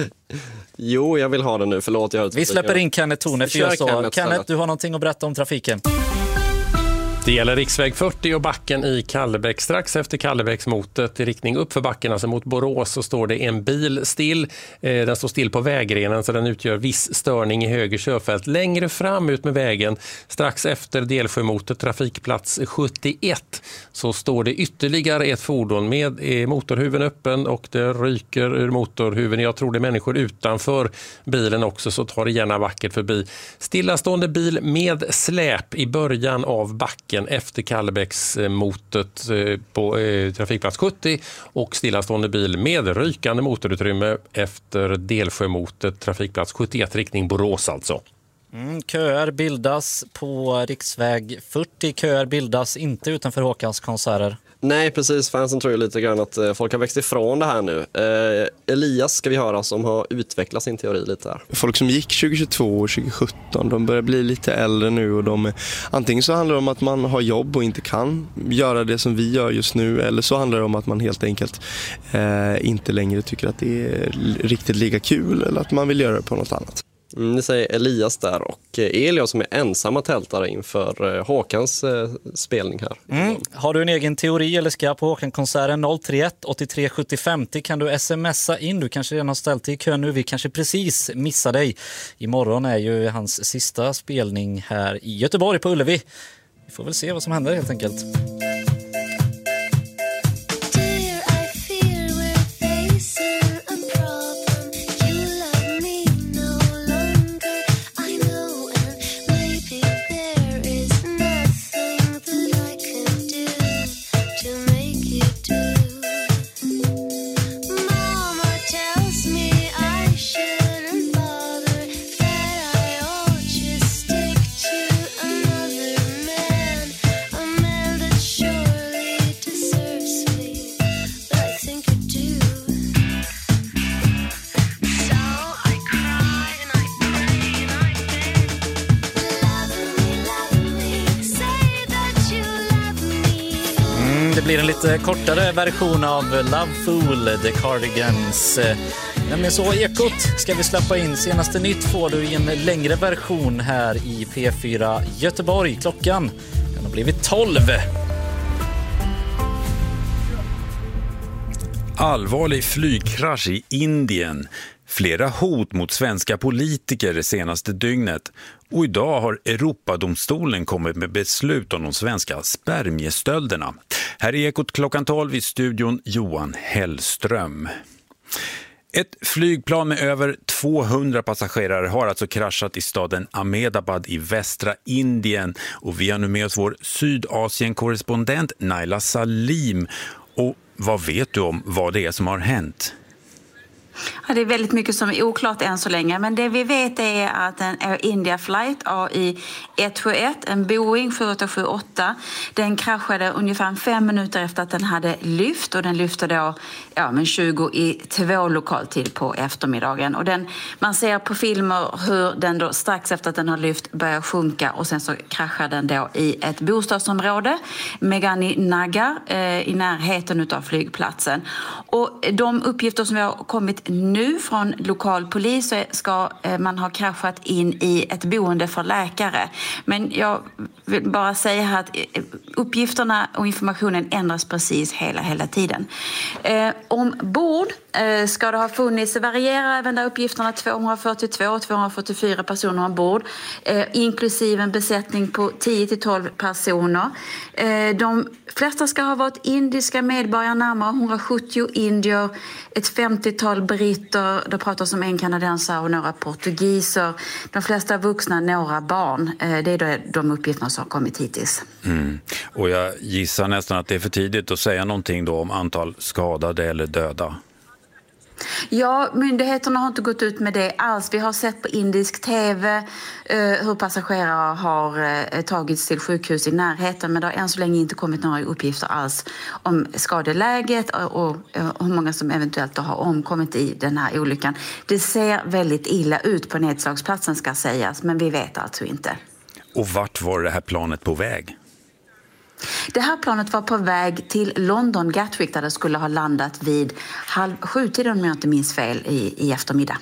Jo, jag vill ha den nu, förlåt. Jag Vi släpper in Kenneth Torne för jag så. Kenneth, Kenneth, du har någonting att berätta om trafiken. Det gäller riksväg fyrtio och backen i Kallebäck. Strax efter Kallebäcksmotet i riktning upp för backen, alltså mot Borås, så står det en bil still. Eh, den står still på vägrenen, så den utgör viss störning i höger körfält. Längre fram ut med vägen, strax efter Delsjömotet, trafikplats sjuttioett, så står det ytterligare ett fordon med eh, motorhuven öppen och det ryker ur motorhuven. Jag tror det är människor utanför bilen också, så tar det gärna vackert förbi. Stillastående bil med släp i början av backen efter Kallebäcksmotet på eh, trafikplats sjuttio, och stillastående bil med rykande motorutrymme efter Delsjömotet, trafikplats sjuttioett, riktning Borås alltså. Mm, köer bildas på riksväg fyrtio. Köer bildas inte utanför Håkans konserter. Nej, precis. Fansen tror ju lite grann att folk har växt ifrån det här nu. Eh, Elias ska vi höra, som har utvecklat sin teori lite här. Folk som gick tjugohundratjugotvå och tjugosjutton, de börjar bli lite äldre nu, och de, antingen så handlar det om att man har jobb och inte kan göra det som vi gör just nu, eller så handlar det om att man helt enkelt eh, inte längre tycker att det är riktigt lika kul, eller att man vill göra det på något annat. Mm, det säger Elias där, och Elio som är ensamma tältare inför Håkans eh, spelning här. Mm. Har du en egen teori eller ska på Håkan-konserten noll tre ett åttiotre sjuttio femtio kan du smsa in. Du kanske redan har ställt dig i kö nu, vi kanske precis missar dig. Imorgon är ju hans sista spelning här i Göteborg på Ullevi. Vi får väl se vad som händer helt enkelt. Det blir en lite kortare version av Love Fool, The Cardigans. Nämligen så, Ekot ska vi släppa in. Senaste nytt får du i en längre version här i P fyra Göteborg. Klockan den har blivit tolv. Allvarlig flygkrasch i Indien. Flera hot mot svenska politiker det senaste dygnet. Och idag har Europadomstolen kommit med beslut om de svenska spermiestölderna. Här är Ekot klockan tolv i studion Johan Hellström. Ett flygplan med över tvåhundra passagerare har alltså kraschat i staden Ahmedabad i västra Indien. Och vi har nu med oss vår Sydasien-korrespondent Naila Salim. Och vad vet du om vad det är som har hänt? Ja, det är väldigt mycket som är oklart än så länge, men det vi vet är att en Air India flight A I ett sju ett, en Boeing sju åtta sju åtta, den kraschade ungefär fem minuter efter att den hade lyft, och den lyfte då ja, men tjugo i två lokaltid på eftermiddagen. Och den, man ser på filmer hur den då strax efter att den har lyft börjar sjunka, och sen så kraschar den då i ett bostadsområde, Meghani Nagar, eh, i närheten av flygplatsen. Och de uppgifter som vi har kommit nu från lokal polis, så ska eh, man ha kraschat in i ett boende för läkare. Men jag vill bara säga här att uppgifterna och informationen ändras precis hela, hela tiden. Eh, ombord eh, ska det ha funnits, varierar även där uppgifterna, tvåhundrafyrtiotvå och tvåhundrafyrtiofyra personer ombord, eh, inklusive en besättning på tio till tolv personer. Eh, de flesta ska ha varit indiska medborgare, närmare hundrasjuttio indier, ett femtiotal britter, det pratas om en kanadensare och några portugiser. De flesta vuxna, några barn. Eh, det är de uppgifterna som har kommit hittills. Mm. Och jag gissar nästan att det är för tidigt att säga någonting då om antal skadade eller döda. Ja, myndigheterna har inte gått ut med det alls. Vi har sett på indisk tv eh, hur passagerare har eh, tagits till sjukhus i närheten, men det har än så länge inte kommit några uppgifter alls om skadeläget och, och, och hur många som eventuellt har omkommit i den här olyckan. Det ser väldigt illa ut på nedslagsplatsen, ska sägas, men vi vet alltså inte. Och vart var det här planet på väg? Det här planet var på väg till London Gatwick, där det skulle ha landat vid halv sju tiden, om jag inte minns fel, i, i eftermiddag.